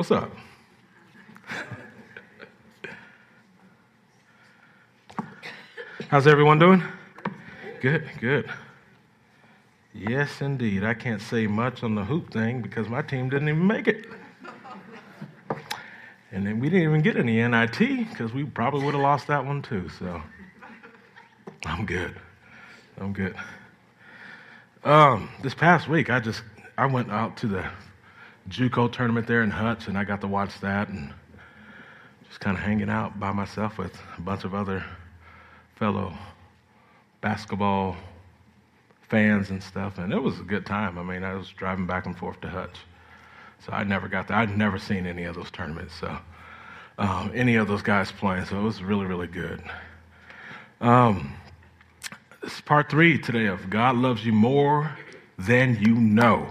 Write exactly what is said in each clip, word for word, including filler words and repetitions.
what's up? How's everyone doing? Good, good. Yes, indeed. I can't say much on the hoop thing because my team didn't even make it. And then we didn't even get any N I T because we probably would have lost that one too. So I'm good. I'm good. Um, this past week, I just I went out to the JUCO tournament there in Hutch, and I got to watch that and just kind of hanging out by myself with a bunch of other fellow basketball fans and stuff, and it was a good time. I mean, I was driving back and forth to Hutch, so I never got there. I'd never seen any of those tournaments, so um, any of those guys playing, so it was really, really good. Um, this is part three today of God Loves You More Than You Know.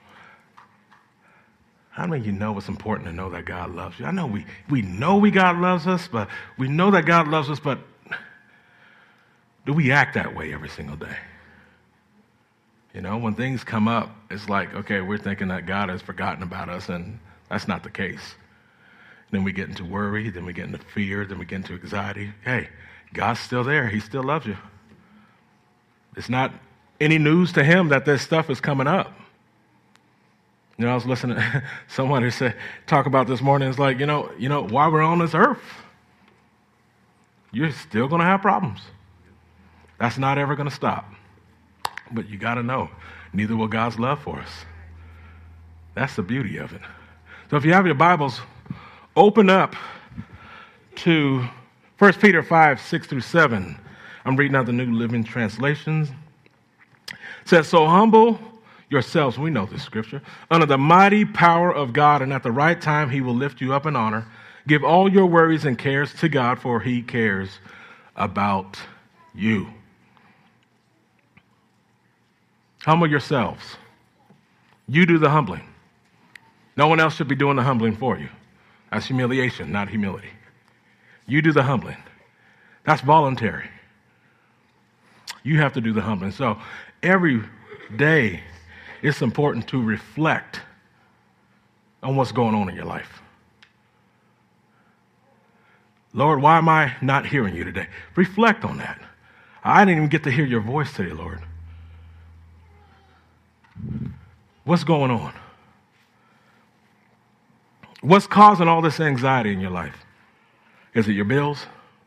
How many of you know it's important to know that God loves you? I know we, we know we God loves us, but we know that God loves us, but do we act that way every single day? You know, when things come up, it's like, okay, we're thinking that God has forgotten about us, and that's not the case. Then we get into worry, then we get into fear, then we get into anxiety. Hey, God's still there. He still loves you. It's not any news to him that this stuff is coming up. You know, I was listening to somebody say, talk about this morning. It's like, you know, you know, while we're on this earth, you're still going to have problems. That's not ever going to stop. But you got to know, neither will God's love for us. That's the beauty of it. So if you have your Bibles, open up to First Peter five, six through seven. I'm reading out the New Living Translations. It says, so humble yourselves, we know this scripture, under the mighty power of God, and at the right time he will lift you up in honor. Give all your worries and cares to God, for he cares about you. Humble yourselves. You do the humbling. No one else should be doing the humbling for you. That's humiliation, not humility. You do the humbling. That's voluntary. You have to do the humbling. So every day, it's important to reflect on what's going on in your life. Lord, why am I not hearing you today? Reflect on that. I didn't even get to hear your voice today, Lord. What's going on? What's causing all this anxiety in your life? Is it your bills?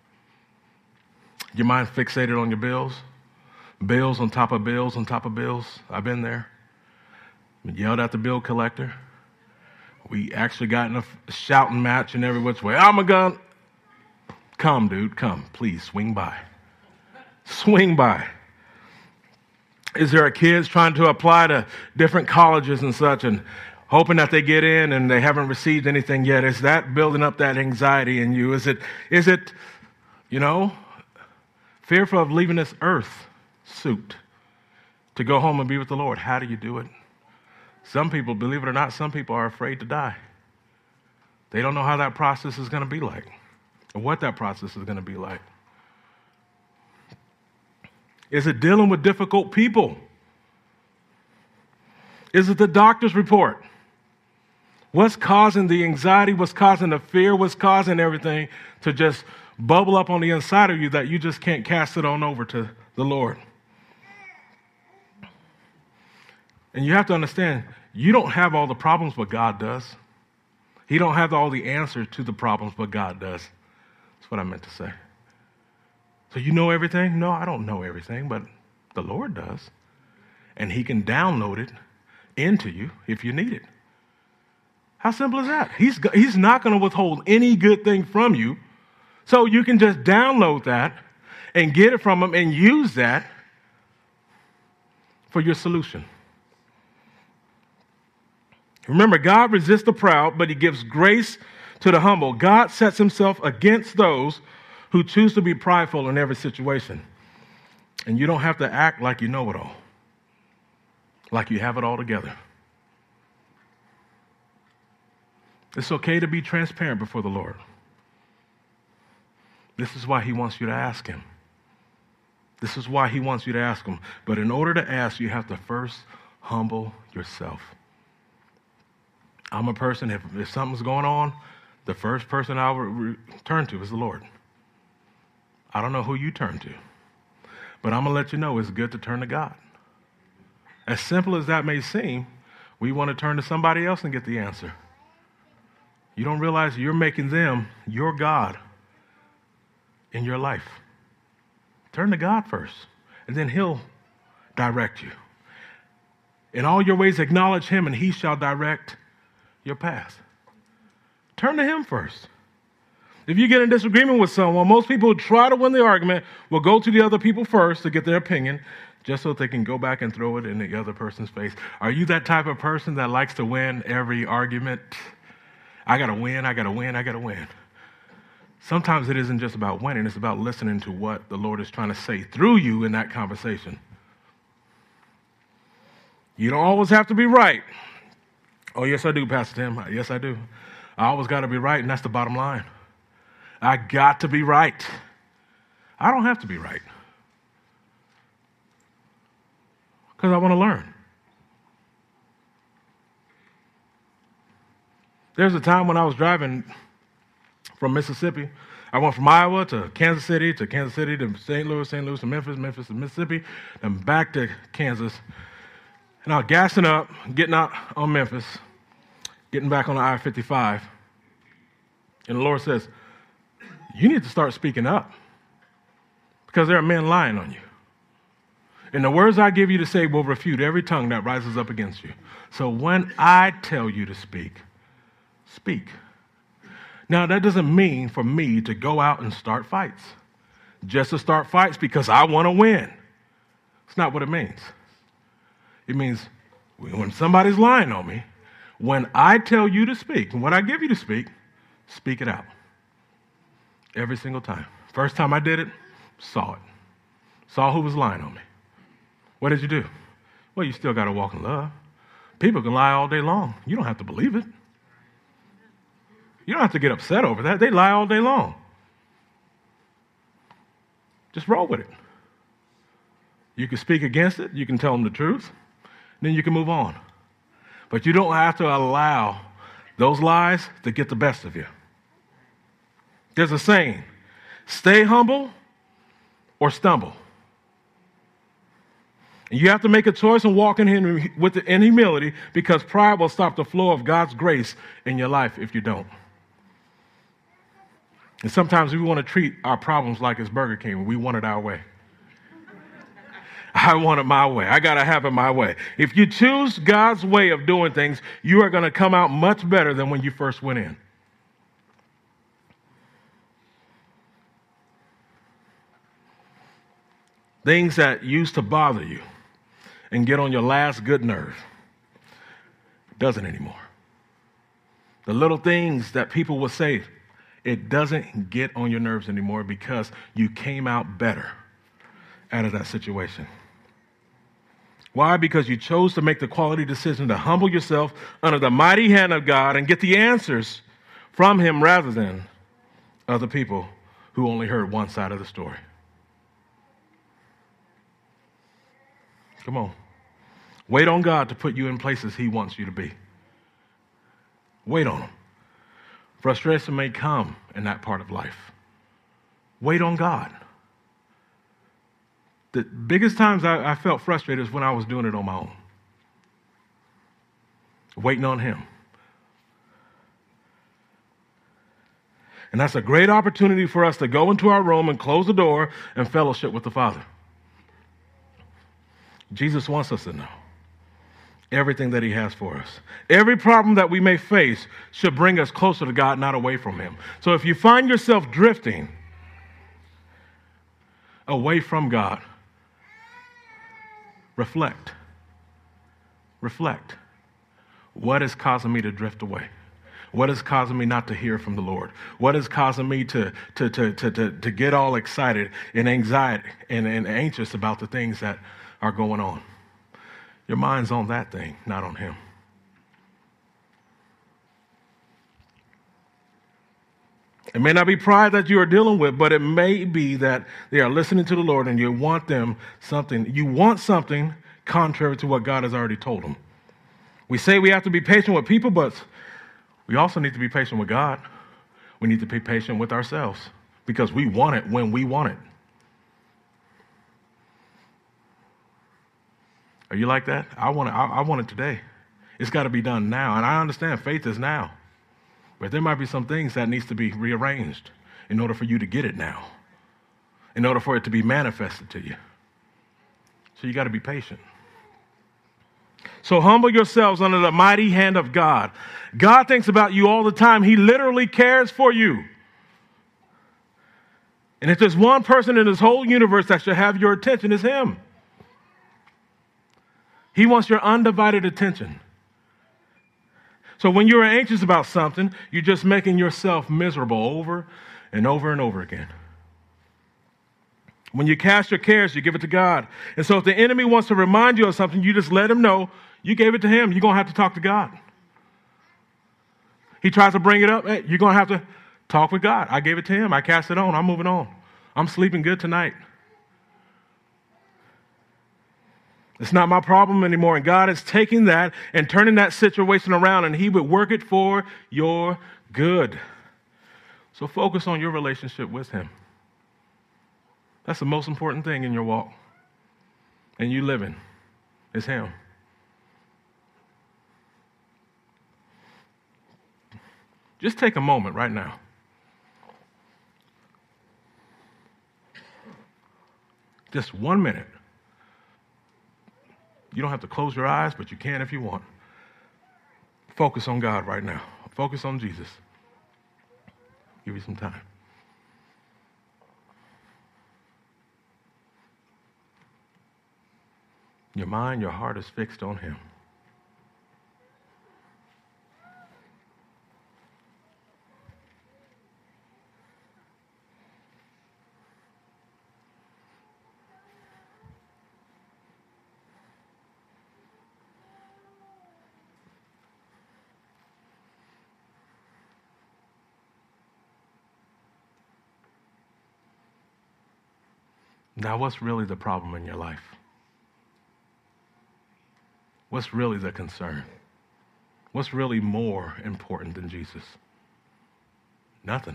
Your mind fixated on your bills? Bills on top of bills on top of bills? I've been there. Been yelled at the bill collector. We actually got in a shouting match in every which way. I'm a gun. Come, dude, come. Please, swing by. Swing by. Is there a kids trying to apply to different colleges and such and hoping that they get in and they haven't received anything yet? Is that building up that anxiety in you? Is it, is it, you know, fearful of leaving this earth suit to go home and be with the Lord? How do you do it? Some people, believe it or not, some people are afraid to die. They don't know how that process is going to be like or what that process is going to be like. Is it dealing with difficult people? Is it the doctor's report? What's causing the anxiety? What's causing the fear? What's causing everything to just bubble up on the inside of you that you just can't cast it on over to the Lord? And you have to understand, you don't have all the problems, but God does. He don't have all the answers to the problems, but God does. That's what I meant to say. So you know everything? No, I don't know everything, but the Lord does. And he can download it into you if you need it. How simple is that? He's, he's not going to withhold any good thing from you. So you can just download that and get it from him and use that for your solution. Remember, God resists the proud, but he gives grace to the humble. God sets himself against those who choose to be prideful in every situation. And you don't have to act like you know it all, like you have it all together. It's okay to be transparent before the Lord. This is why he wants you to ask him. This is why he wants you to ask him. But in order to ask, you have to first humble yourself. I'm a person, if, if something's going on, the first person I would re- turn to is the Lord. I don't know who you turn to, but I'm going to let you know it's good to turn to God. As simple as that may seem, we want to turn to somebody else and get the answer. You don't realize you're making them your God in your life. Turn to God first, and then he'll direct you. In all your ways, acknowledge him, and he shall direct your path. Turn to him first. If you get in disagreement with someone, most people who try to win the argument will go to the other people first to get their opinion, just so that they can go back and throw it in the other person's face. Are you that type of person that likes to win every argument? I got to win, I got to win, I got to win. Sometimes it isn't just about winning, it's about listening to what the Lord is trying to say through you in that conversation. You don't always have to be right. Oh, yes, I do, Pastor Tim. Yes, I do. I always got to be right, and that's the bottom line. I got to be right. I don't have to be right. Because I want to learn. There's a time when I was driving from Mississippi. I went from Iowa to Kansas City, to Kansas City to Saint Louis, Saint Louis to Memphis, Memphis to Mississippi, and back to Kansas. And I was gassing up, getting out on Memphis, getting back on the I fifty-five. And the Lord says, you need to start speaking up because there are men lying on you. And the words I give you to say will refute every tongue that rises up against you. So when I tell you to speak, speak. Now, that doesn't mean for me to go out and start fights. Just to start fights because I want to win. It's not what it means. It means when somebody's lying on me, when I tell you to speak, and when I give you to speak, speak it out. Every single time. First time I did it, saw it. Saw who was lying on me. What did you do? Well, you still got to walk in love. People can lie all day long. You don't have to believe it. You don't have to get upset over that. They lie all day long. Just roll with it. You can speak against it. You can tell them the truth. Then you can move on. But you don't have to allow those lies to get the best of you. There's a saying, stay humble or stumble. And you have to make a choice and walk in, hum- with the, in humility because pride will stop the flow of God's grace in your life if you don't. And sometimes we want to treat our problems like it's Burger King. We want it our way. I want it my way. I got to have it my way. If you choose God's way of doing things, you are going to come out much better than when you first went in. Things that used to bother you and get on your last good nerve doesn't anymore. The little things that people will say, it doesn't get on your nerves anymore because you came out better out of that situation. Why? Because you chose to make the quality decision to humble yourself under the mighty hand of God and get the answers from him rather than other people who only heard one side of the story. Come on. Wait on God to put you in places he wants you to be. Wait on him. Frustration may come in that part of life. Wait on God. The biggest times I, I felt frustrated is when I was doing it on my own. Waiting on him. And that's a great opportunity for us to go into our room and close the door and fellowship with the Father. Jesus wants us to know everything that he has for us. Every problem that we may face should bring us closer to God, not away from him. So if you find yourself drifting away from God, reflect. Reflect. What is causing me to drift away? What is causing me not to hear from the Lord? What is causing me to, to, to, to, to, to get all excited and anxiety and, and anxious about the things that are going on? Your mind's on that thing, not on him. It may not be pride that you are dealing with, but it may be that they are listening to the Lord and you want them something. You want something contrary to what God has already told them. We say we have to be patient with people, but We also need to be patient with God. We need to be patient with ourselves because we want it when we want it. Are you like that? I want it, I, I want it today. It's got to be done now. And I understand faith is now. But there might be some things that needs to be rearranged in order for you to get it now, in order for it to be manifested to you. So you got to be patient. So humble yourselves under the mighty hand of God. God thinks about you all the time. He literally cares for you. And if there's one person in this whole universe that should have your attention, it's him. He wants your undivided attention. So when you're anxious about something, you're just making yourself miserable over and over and over again. When you cast your cares, you give it to God. And so if the enemy wants to remind you of something, you just let him know you gave it to him. You're going to have to talk to God. He tries to bring it up. Hey, you're going to have to talk with God. I gave it to him. I cast it on. I'm moving on. I'm sleeping good tonight. It's not my problem anymore. And God is taking that and turning that situation around, and he would work it for your good. So focus on your relationship with him. That's the most important thing in your walk. And you living is him. Just take a moment right now. Just one minute. You don't have to close your eyes, but you can if you want. Focus on God right now. Focus on Jesus. Give you some time. Your mind, your heart is fixed on him. Now, what's really the problem in your life? What's really the concern? What's really more important than Jesus? Nothing.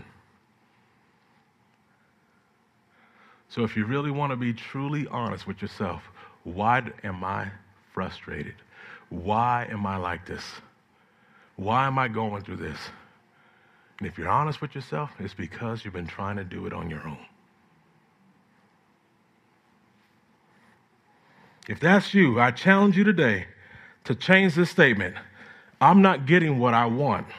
So if you really want to be truly honest with yourself, why am I frustrated? Why am I like this? Why am I going through this? And if you're honest with yourself, it's because you've been trying to do it on your own. If that's you, I challenge you today to change this statement. I'm not getting what I want.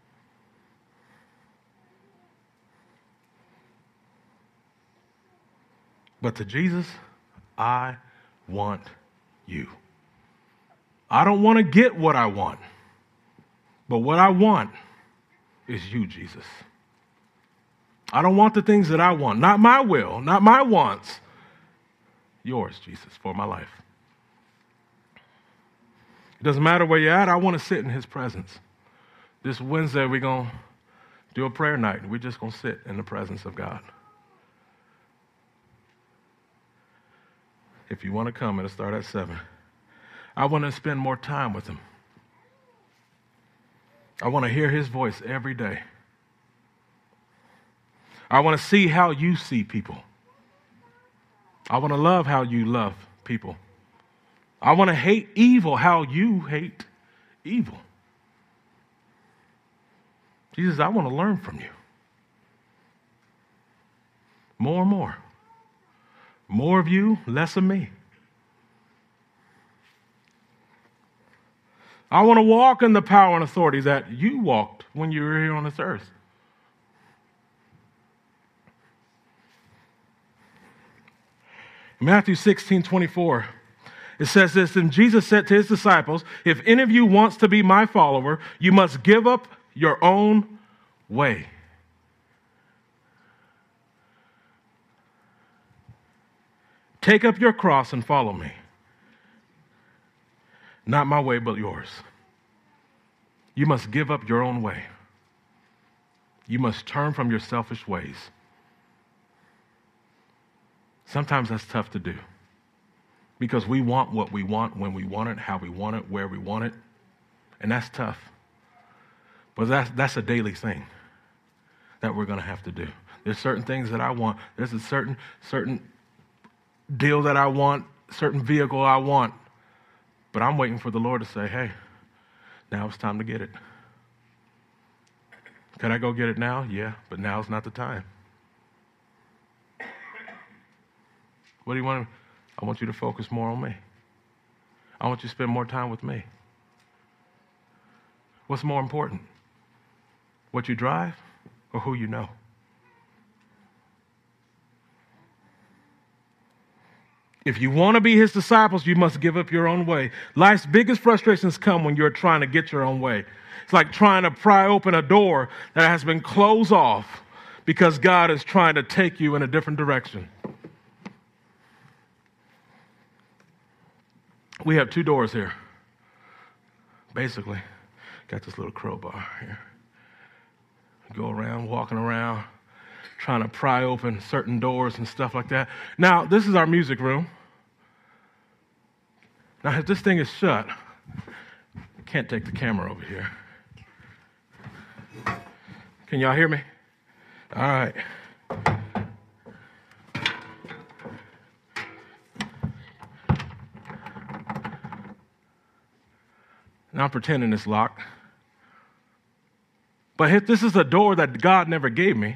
But to Jesus, I want you. I don't want to get what I want. But what I want is you, Jesus. I don't want the things that I want. Not my will, not my wants. Yours, Jesus, for my life. It doesn't matter where you're at. I want to sit in his presence. This Wednesday, we're going to do a prayer night. We're just going to sit in the presence of God. If you want to come, it'll start at seven. I want to spend more time with him. I want to hear his voice every day. I want to see how you see people. I want to love how you love people. I want to hate evil how you hate evil. Jesus, I want to learn from you. More and more. More of you, less of me. I want to walk in the power and authority that you walked when you were here on this earth. Matthew sixteen twenty-four, it says this, and Jesus said to his disciples, if any of you wants to be my follower, you must give up your own way. Take up your cross and follow me. Not my way, but yours. You must give up your own way. You must turn from your selfish ways. Sometimes that's tough to do because we want what we want, when we want it, how we want it, where we want it, and that's tough. But that's, that's a daily thing that we're going to have to do. There's certain things that I want. There's a certain, certain deal that I want, certain vehicle I want. But I'm waiting for the Lord to say, hey, now it's time to get it. Can I go get it now? Yeah, but now's not the time. What do you want? I want you to focus more on me. I want you to spend more time with me. What's more important? What you drive or who you know? If you want to be his disciples, you must give up your own way. Life's biggest frustrations come when you're trying to get your own way. It's like trying to pry open a door that has been closed off because God is trying to take you in a different direction. We have two doors here. Basically, got this little crowbar here. Go around, walking around, trying to pry open certain doors and stuff like that. Now, this is our music room. Now, if this thing is shut, I can't take the camera over here. Can y'all hear me? All right. Now I'm pretending it's locked. But if this is a door that God never gave me,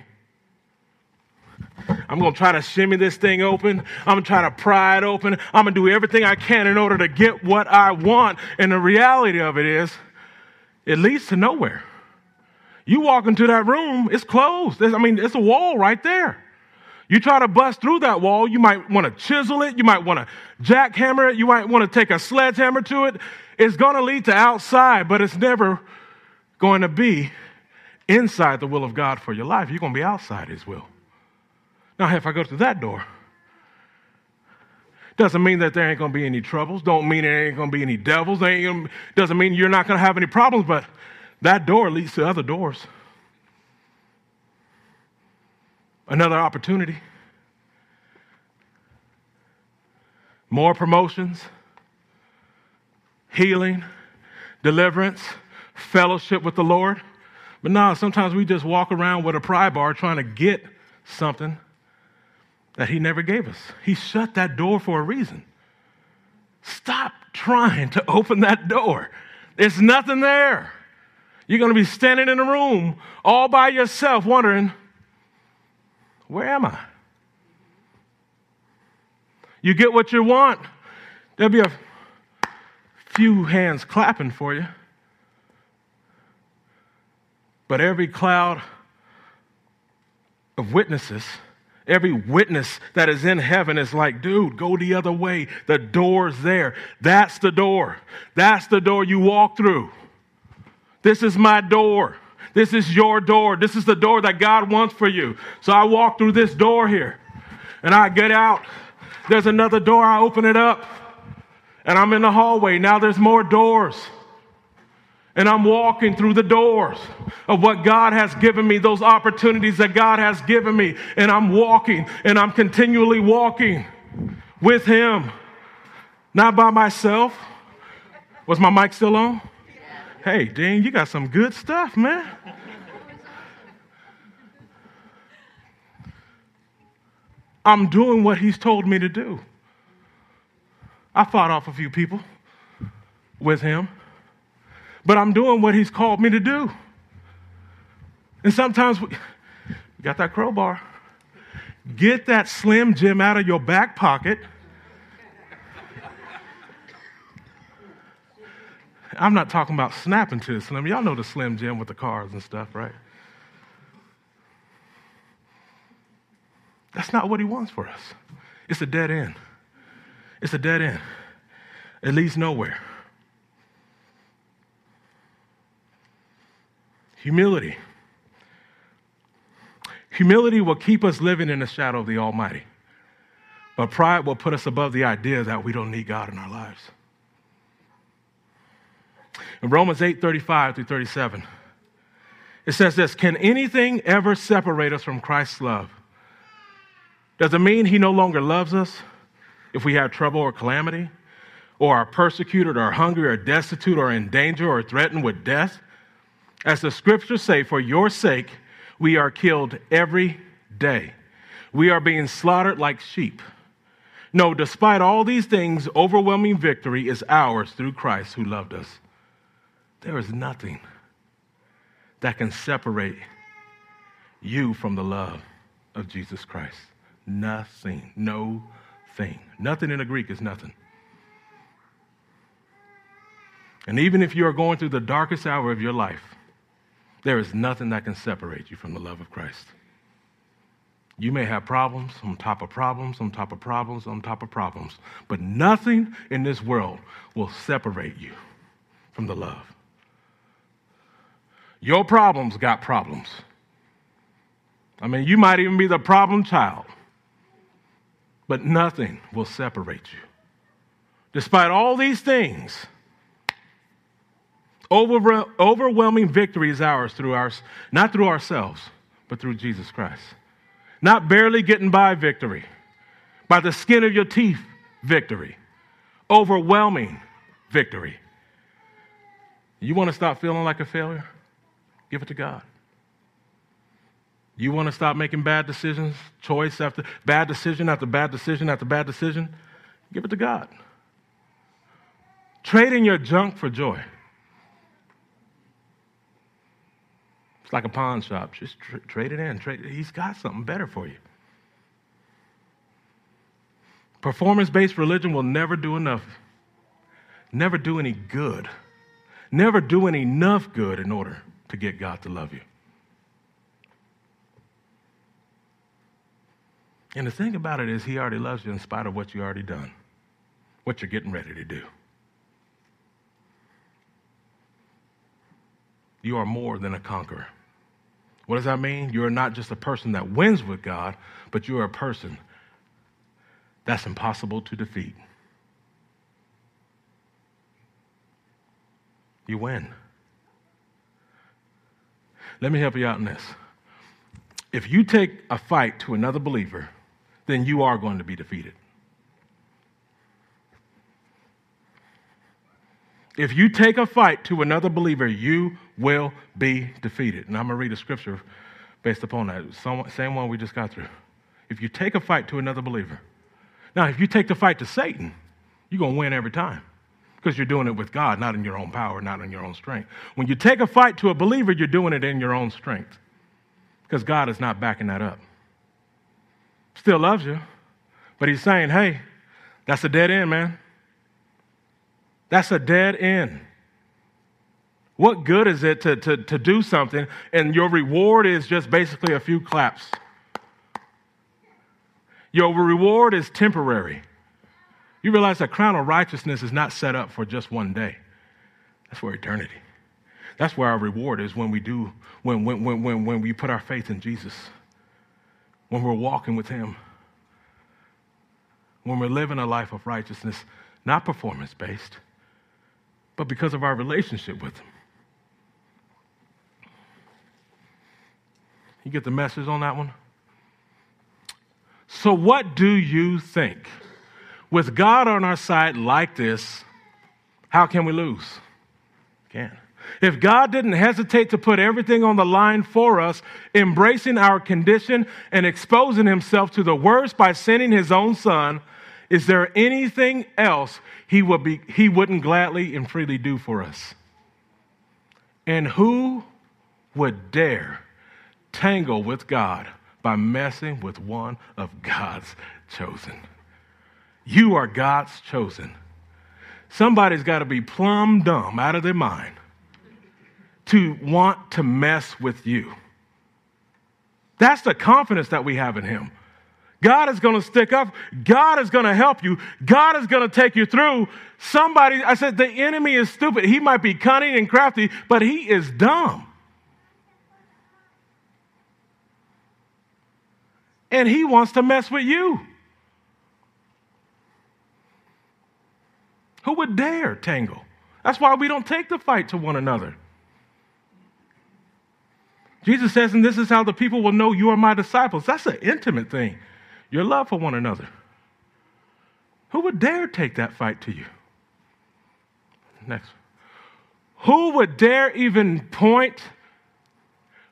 I'm going to try to shimmy this thing open. I'm going to try to pry it open. I'm going to do everything I can in order to get what I want. And the reality of it is, it leads to nowhere. You walk into that room, it's closed. There's, I mean, it's a wall right there. You try to bust through that wall, you might want to chisel it. You might want to jackhammer it. You might want to take a sledgehammer to it. It's going to lead to outside, but it's never going to be inside the will of God for your life. You're going to be outside his will. Now, if I go through that door, doesn't mean that there ain't going to be any troubles. Don't mean there ain't going to be any devils. There ain't gonna, doesn't mean you're not going to have any problems, but that door leads to other doors. Another opportunity. More promotions, healing, deliverance, fellowship with the Lord. But no, sometimes we just walk around with a pry bar trying to get something that he never gave us. He shut that door for a reason. Stop trying to open that door. There's nothing there. You're going to be standing in a room all by yourself wondering, where am I? You get what you want. There'll be a few hands clapping for you. But every cloud of witnesses, every witness that is in heaven is like, dude, go the other way. The door's there. That's the door. That's the door you walk through. This is my door. This is your door. This is the door that God wants for you. So I walk through this door here, and I get out. There's another door. I open it up, and I'm in the hallway. Now there's more doors. And I'm walking through the doors of what God has given me, those opportunities that God has given me. And I'm walking, and I'm continually walking with him. Not by myself. Was my mic still on? Hey, Dean, you got some good stuff, man. I'm doing what he's told me to do. I fought off a few people with him. But I'm doing what he's called me to do. And sometimes we, we got that crowbar. Get that Slim Jim out of your back pocket. I'm not talking about snapping to the Slim. Y'all know the Slim Jim with the cars and stuff, right? That's not what he wants for us. It's a dead end. It's a dead end. It leads nowhere. Humility. Humility will keep us living in the shadow of the Almighty. But pride will put us above the idea that we don't need God in our lives. In Romans eight, thirty-five through thirty-seven, it says this, can anything ever separate us from Christ's love? Does it mean he no longer loves us if we have trouble or calamity, or are persecuted or hungry or destitute or in danger or threatened with death? As the scriptures say, for your sake, we are killed every day. We are being slaughtered like sheep. No, despite all these things, overwhelming victory is ours through Christ who loved us. There is nothing that can separate you from the love of Jesus Christ. Nothing. No thing. Nothing in the Greek is nothing. And even if you are going through the darkest hour of your life, there is nothing that can separate you from the love of Christ. You may have problems on top of problems, on top of problems, on top of problems, but nothing in this world will separate you from the love. Your problems got problems. I mean, you might even be the problem child, but nothing will separate you. Despite all these things, over, overwhelming victory is ours through our, not through ourselves, but through Jesus Christ. Not barely getting by victory, by the skin of your teeth victory, overwhelming victory. You want to stop feeling like a failure? Give it to God. You want to stop making bad decisions, choice after bad decision after bad decision after bad decision? Give it to God. Trade in your junk for joy. It's like a pawn shop. Just tra- trade it in. Trade. He's got something better for you. Performance-based religion will never do enough. Never do any good. Never do any enough good in order to get God to love you. And the thing about it is he already loves you in spite of what you already done, what you're getting ready to do. You are more than a conqueror. What does that mean? You're not just a person that wins with God, but you're a person that's impossible to defeat. You win. Let me help you out in this. If you take a fight to another believer, then you are going to be defeated. If you take a fight to another believer, you will be defeated. And I'm going to read a scripture based upon that. Same one we just got through. If you take a fight to another believer. Now, if you take the fight to Satan, you're going to win every time because you're doing it with God, not in your own power, not in your own strength. When you take a fight to a believer, you're doing it in your own strength because God is not backing that up. Still loves you, but he's saying, hey, that's a dead end, man. That's a dead end. What good is it to, to, to do something and your reward is just basically a few claps? Your reward is temporary. You realize that crown of righteousness is not set up for just one day. That's for eternity. That's where our reward is when we do, when, when, when, when, when we put our faith in Jesus, when we're walking with him, when we're living a life of righteousness, not performance-based, but because of our relationship with him. You get the message on that one? So what do you think? With God on our side like this, how can we lose? Can't. If God didn't hesitate to put everything on the line for us, embracing our condition and exposing himself to the worst by sending his own son, is there anything else he would be, he wouldn't gladly and freely do for us? And who would dare tangle with God by messing with one of God's chosen? You are God's chosen. Somebody's got to be plumb dumb out of their mind to want to mess with you. That's the confidence that we have in him. God is going to stick up. God is going to help you. God is going to take you through. Somebody, I said, the enemy is stupid. He might be cunning and crafty, but he is dumb. And he wants to mess with you. Who would dare tangle? That's why we don't take the fight to one another. Jesus says, and this is how the people will know you are my disciples. That's an intimate thing. Your love for one another. Who would dare take that fight to you? Next. Who would dare even point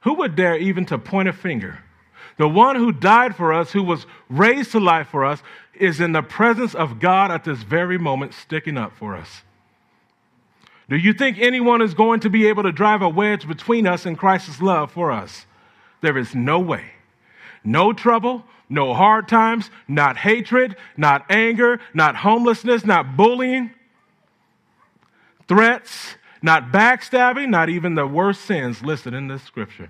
Who would dare even to point a finger? The one who died for us, who was raised to life for us, is in the presence of God at this very moment, sticking up for us. Do you think anyone is going to be able to drive a wedge between us and Christ's love for us? There is no way. No trouble, no hard times, not hatred, not anger, not homelessness, not bullying, threats, not backstabbing, not even the worst sins listed in this scripture.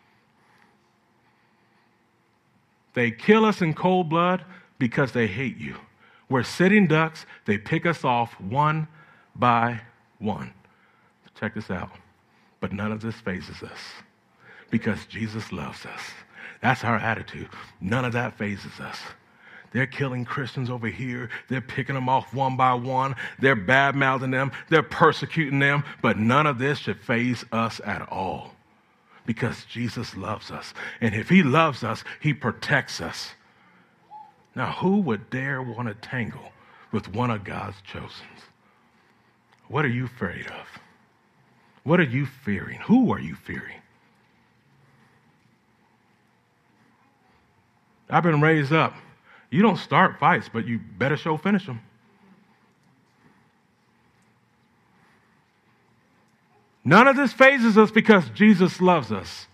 They kill us in cold blood because they hate you. We're sitting ducks. They pick us off one by one. Check this out. But none of this phases us because Jesus loves us. That's our attitude. None of that phases us. They're killing Christians over here. They're picking them off one by one. They're bad-mouthing them. They're persecuting them. But none of this should faze us at all because Jesus loves us. And if he loves us, he protects us. Now, who would dare want to tangle with one of God's chosen? What are you afraid of? What are you fearing? Who are you fearing? I've been raised up. You don't start fights, but you better show finish them. None of this phases us because Jesus loves us.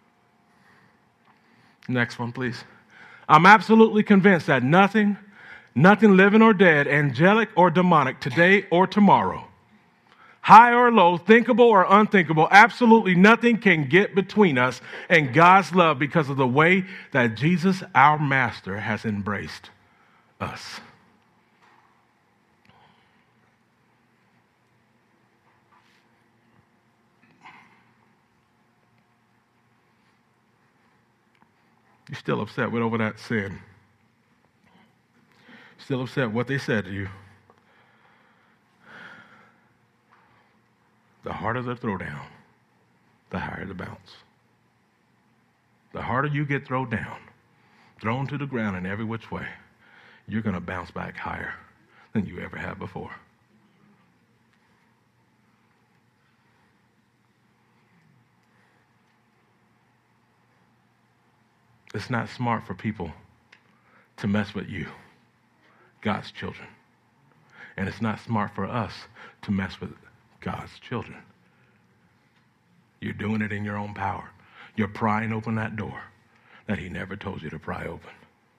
Next one, please. I'm absolutely convinced that nothing, nothing living or dead, angelic or demonic, today or tomorrow, high or low, thinkable or unthinkable, absolutely nothing can get between us and God's love because of the way that Jesus, our Master, has embraced us. You're still upset with over that sin. Still upset what they said to you. The harder the throwdown, the higher the bounce. The harder you get thrown down, thrown to the ground in every which way, you're going to bounce back higher than you ever have before. It's not smart for people to mess with you, God's children. And it's not smart for us to mess with God's children. You're doing it in your own power. You're prying open that door that he never told you to pry open.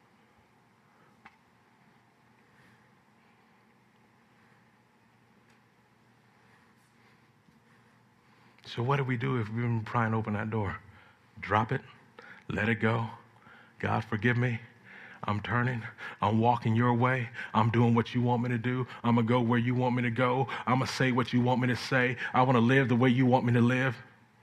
So what do we do if we've been prying open that door? Drop it, let it go. God, forgive me. I'm turning. I'm walking your way. I'm doing what you want me to do. I'm going to go where you want me to go. I'm going to say what you want me to say. I want to live the way you want me to live.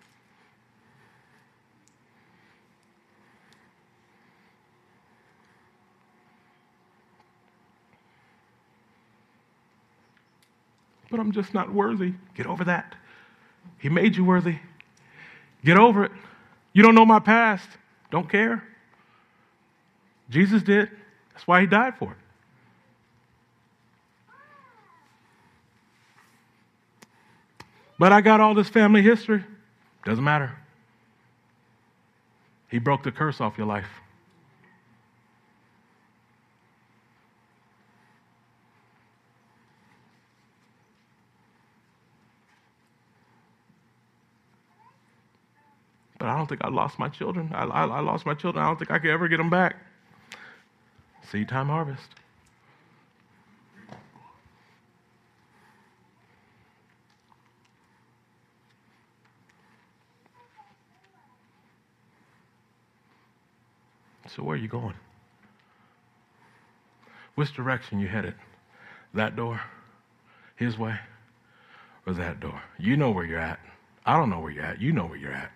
But I'm just not worthy. Get over that. He made you worthy. Get over it. You don't know my past. Don't care. Jesus did. That's why he died for it. But I got all this family history. Doesn't matter. He broke the curse off your life. But I don't think I lost my children. I, I, I lost my children. I don't think I could ever get them back. Seed time harvest. So where are you going? Which direction you headed? That door? His way? Or that door? You know where you're at. I don't know where you're at. You know where you're at.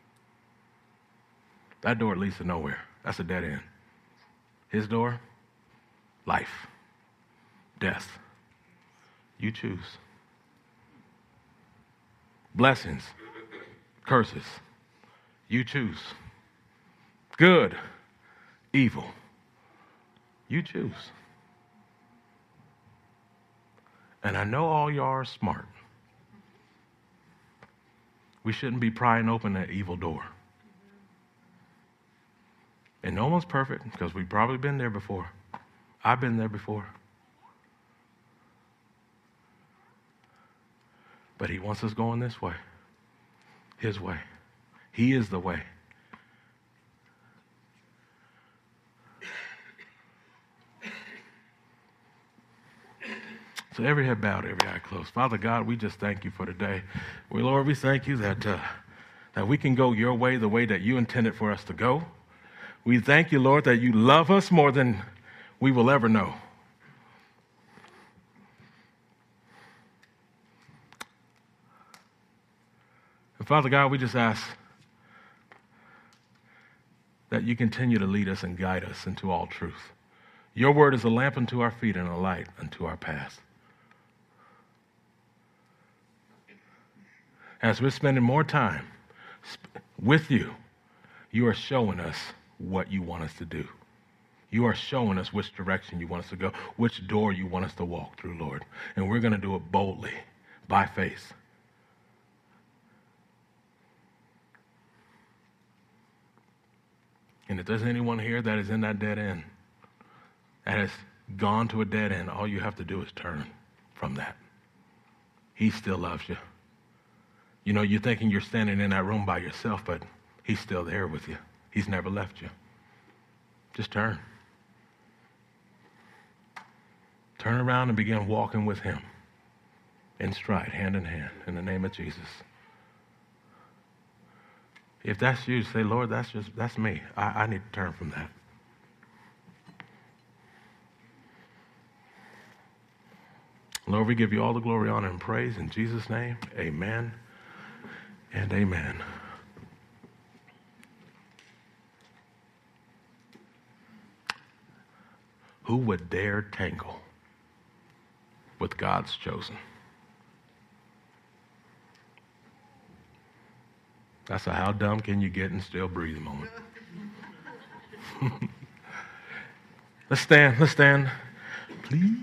That door leads to nowhere. That's a dead end. His door, life, death. You choose. Blessings, curses. You choose. Good, evil. You choose. And I know all y'all are smart. We shouldn't be prying open that evil door. And no one's perfect because we've probably been there before. I've been there before. But he wants us going this way, his way. He is the way. So every head bowed, every eye closed. Father God, we just thank you for today. We, Lord, we thank you that, uh, that we can go your way, the way that you intended for us to go. We thank you, Lord, that you love us more than we will ever know. And Father God, we just ask that you continue to lead us and guide us into all truth. Your word is a lamp unto our feet and a light unto our path. As we're spending more time with you, you are showing us what you want us to do. You are showing us which direction you want us to go, which door you want us to walk through, Lord. And we're going to do it boldly, by faith. And if there's anyone here that is in that dead end, that has gone to a dead end, all you have to do is turn from that. He still loves you. You know, you're thinking you're standing in that room by yourself, but he's still there with you. He's never left you. Just turn. Turn around and begin walking with him in stride, hand in hand, in the name of Jesus. If that's you, say, Lord, that's just that's me. I, I need to turn from that. Lord, we give you all the glory, honor, and praise in Jesus' name. Amen and amen. Who would dare tangle with God's chosen? That's a how dumb can you get and still breathe moment. Let's stand, let's stand. Please.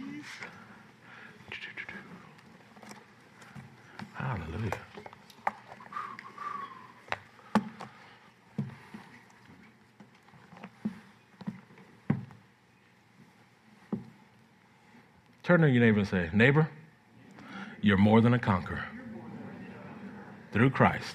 Hallelujah. Turn to your neighbor and say, neighbor, you're more than a conqueror through Christ.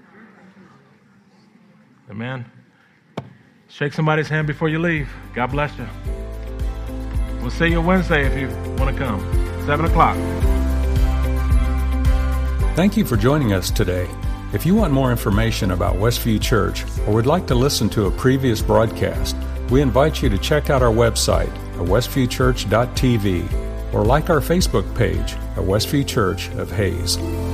Amen. Shake somebody's hand before you leave. God bless you. We'll see you Wednesday if you want to come. Seven o'clock. Thank you for joining us today. If you want more information about Westview Church or would like to listen to a previous broadcast, we invite you to check out our website at westview church dot t v or like our Facebook page at Westview Church of Hayes.